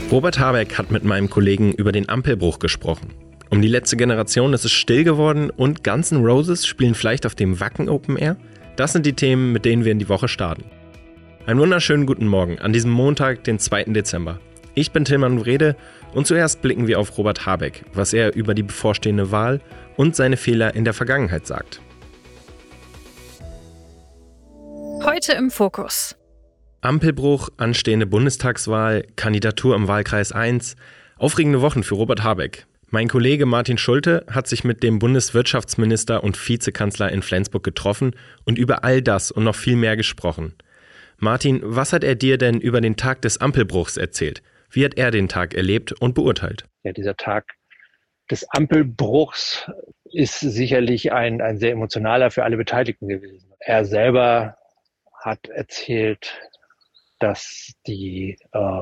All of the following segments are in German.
Robert Habeck hat mit meinem Kollegen über den Ampelbruch gesprochen. Um die letzte Generation ist es still geworden und Guns N' Roses spielen vielleicht auf dem Wacken Open Air? Das sind die Themen, mit denen wir in die Woche starten. Einen wunderschönen guten Morgen an diesem Montag, den 2. Dezember. Ich bin Tilman Wrede und zuerst blicken wir auf Robert Habeck, was er über die bevorstehende Wahl und seine Fehler in der Vergangenheit sagt. Heute im Fokus. Ampelbruch, anstehende Bundestagswahl, Kandidatur im Wahlkreis 1, aufregende Wochen für Robert Habeck. Mein Kollege Martin Schulte hat sich mit dem Bundeswirtschaftsminister und Vizekanzler in Flensburg getroffen und über all das und noch viel mehr gesprochen. Martin, was hat er dir denn über den Tag des Ampelbruchs erzählt? Wie hat er den Tag erlebt und beurteilt? Ja, dieser Tag des Ampelbruchs ist sicherlich ein sehr emotionaler für alle Beteiligten gewesen. Er selber hat erzählt, dass die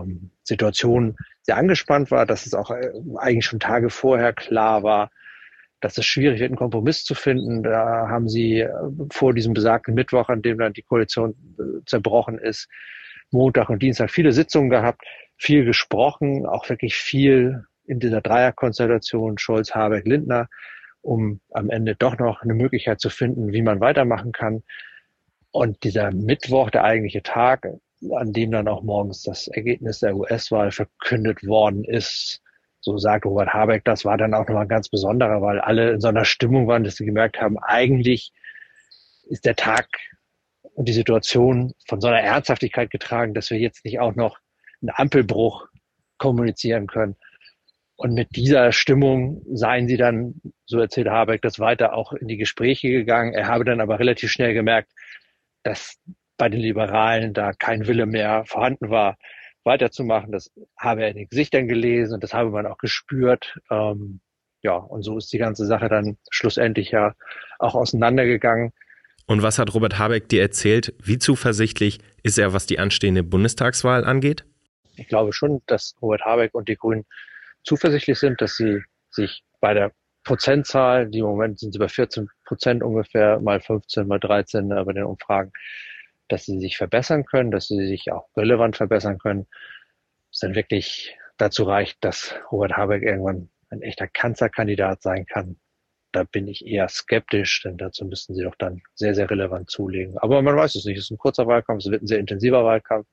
Situation sehr angespannt war, dass es auch eigentlich schon Tage vorher klar war, dass es schwierig wird, einen Kompromiss zu finden. Da haben sie vor diesem besagten Mittwoch, an dem dann die Koalition zerbrochen ist, Montag und Dienstag viele Sitzungen gehabt, viel gesprochen, auch wirklich viel in dieser Dreierkonstellation Scholz, Habeck, Lindner, um am Ende doch noch eine Möglichkeit zu finden, wie man weitermachen kann. Und dieser Mittwoch, der eigentliche Tag, an dem dann auch morgens das Ergebnis der US-Wahl verkündet worden ist, so sagt Robert Habeck, das war dann auch nochmal ein ganz besonderer, weil alle in so einer Stimmung waren, dass sie gemerkt haben, eigentlich ist der Tag und die Situation von so einer Ernsthaftigkeit getragen, dass wir jetzt nicht auch noch einen Ampelbruch kommunizieren können. Und mit dieser Stimmung seien sie dann, so erzählt Habeck, das weiter auch in die Gespräche gegangen. Er habe dann aber relativ schnell gemerkt, dass bei den Liberalen da kein Wille mehr vorhanden war, weiterzumachen. Das habe er in den Gesichtern gelesen und das habe man auch gespürt. Und so ist die ganze Sache dann schlussendlich ja auch auseinandergegangen. Und was hat Robert Habeck dir erzählt? Wie zuversichtlich ist er, was die anstehende Bundestagswahl angeht? Ich glaube schon, dass Robert Habeck und die Grünen zuversichtlich sind, dass sie sich bei der Prozentzahl, die im Moment sind sie bei 14% ungefähr, mal 15, mal 13 bei den Umfragen, dass sie sich verbessern können, dass sie sich auch relevant verbessern können. Es dann wirklich dazu reicht, dass Robert Habeck irgendwann ein echter Kanzlerkandidat sein kann. Da bin ich eher skeptisch, denn dazu müssten sie doch dann sehr, sehr relevant zulegen. Aber man weiß es nicht. Es ist ein kurzer Wahlkampf, es wird ein sehr intensiver Wahlkampf.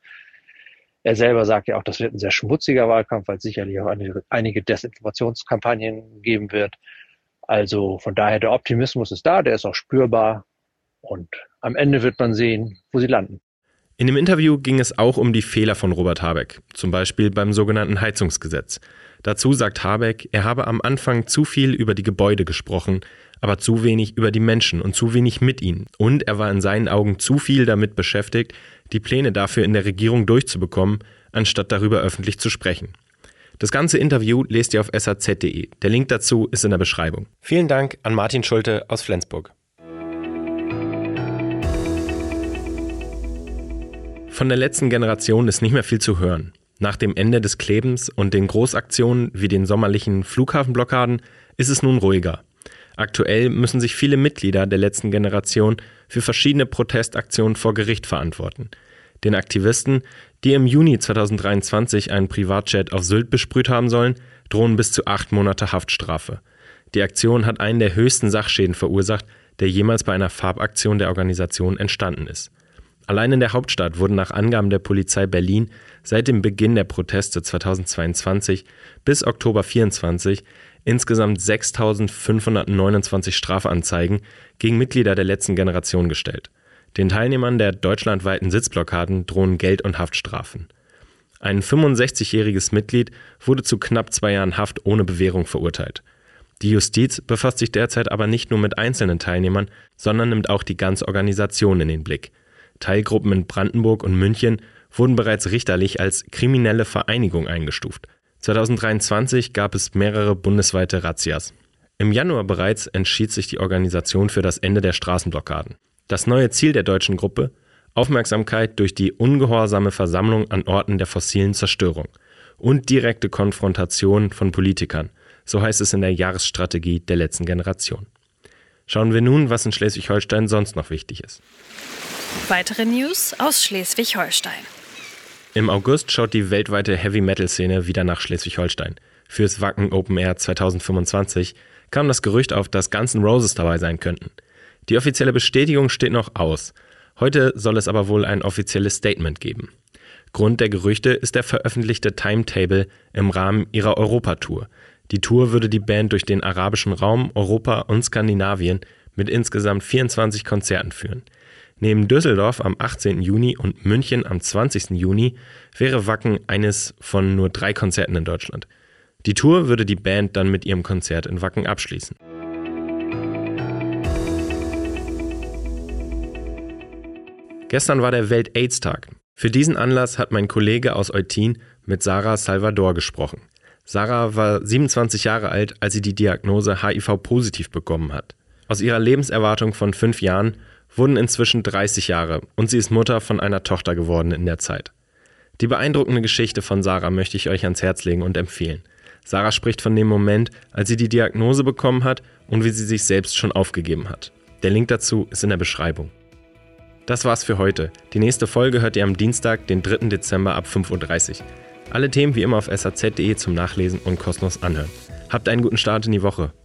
Er selber sagt ja auch, das wird ein sehr schmutziger Wahlkampf, weil es sicherlich auch einige Desinformationskampagnen geben wird. Also von daher, der Optimismus ist da, der ist auch spürbar. Und am Ende wird man sehen, wo sie landen. In dem Interview ging es auch um die Fehler von Robert Habeck, zum Beispiel beim sogenannten Heizungsgesetz. Dazu sagt Habeck, er habe am Anfang zu viel über die Gebäude gesprochen, aber zu wenig über die Menschen und zu wenig mit ihnen. Und er war in seinen Augen zu viel damit beschäftigt, die Pläne dafür in der Regierung durchzubekommen, anstatt darüber öffentlich zu sprechen. Das ganze Interview lest ihr auf saz.de. Der Link dazu ist in der Beschreibung. Vielen Dank an Martin Schulte aus Flensburg. Von der letzten Generation ist nicht mehr viel zu hören. Nach dem Ende des Klebens und den Großaktionen wie den sommerlichen Flughafenblockaden ist es nun ruhiger. Aktuell müssen sich viele Mitglieder der letzten Generation für verschiedene Protestaktionen vor Gericht verantworten. Den Aktivisten, die im Juni 2023 einen Privatjet auf Sylt besprüht haben sollen, drohen bis zu 8 Monate Haftstrafe. Die Aktion hat einen der höchsten Sachschäden verursacht, der jemals bei einer Farbaktion der Organisation entstanden ist. Allein in der Hauptstadt wurden nach Angaben der Polizei Berlin seit dem Beginn der Proteste 2022 bis Oktober 2024 insgesamt 6.529 Strafanzeigen gegen Mitglieder der letzten Generation gestellt. Den Teilnehmern der deutschlandweiten Sitzblockaden drohen Geld- und Haftstrafen. Ein 65-jähriges Mitglied wurde zu knapp 2 Jahren Haft ohne Bewährung verurteilt. Die Justiz befasst sich derzeit aber nicht nur mit einzelnen Teilnehmern, sondern nimmt auch die ganze Organisation in den Blick. Teilgruppen in Brandenburg und München wurden bereits richterlich als kriminelle Vereinigung eingestuft. 2023 gab es mehrere bundesweite Razzias. Im Januar bereits entschied sich die Organisation für das Ende der Straßenblockaden. Das neue Ziel der deutschen Gruppe: Aufmerksamkeit durch die ungehorsame Versammlung an Orten der fossilen Zerstörung und direkte Konfrontation von Politikern, so heißt es in der Jahresstrategie der letzten Generation. Schauen wir nun, was in Schleswig-Holstein sonst noch wichtig ist. Weitere News aus Schleswig-Holstein. Im August schaut die weltweite Heavy-Metal-Szene wieder nach Schleswig-Holstein. Fürs Wacken Open Air 2025 kam das Gerücht auf, dass Guns N' Roses dabei sein könnten. Die offizielle Bestätigung steht noch aus. Heute soll es aber wohl ein offizielles Statement geben. Grund der Gerüchte ist der veröffentlichte Timetable im Rahmen ihrer Europa-Tour. Die Tour würde die Band durch den arabischen Raum, Europa und Skandinavien mit insgesamt 24 Konzerten führen. Neben Düsseldorf am 18. Juni und München am 20. Juni wäre Wacken eines von nur 3 Konzerten in Deutschland. Die Tour würde die Band dann mit ihrem Konzert in Wacken abschließen. Gestern war der Welt-AIDS-Tag. Für diesen Anlass hat mein Kollege aus Eutin mit Sarah Salvador gesprochen. Sarah war 27 Jahre alt, als sie die Diagnose HIV-positiv bekommen hat. Aus ihrer Lebenserwartung von 5 Jahren wurden inzwischen 30 Jahre und sie ist Mutter von einer Tochter geworden in der Zeit. Die beeindruckende Geschichte von Sarah möchte ich euch ans Herz legen und empfehlen. Sarah spricht von dem Moment, als sie die Diagnose bekommen hat und wie sie sich selbst schon aufgegeben hat. Der Link dazu ist in der Beschreibung. Das war's für heute. Die nächste Folge hört ihr am Dienstag, den 3. Dezember ab 5.30 Uhr. Alle Themen wie immer auf saz.de zum Nachlesen und kostenlos anhören. Habt einen guten Start in die Woche.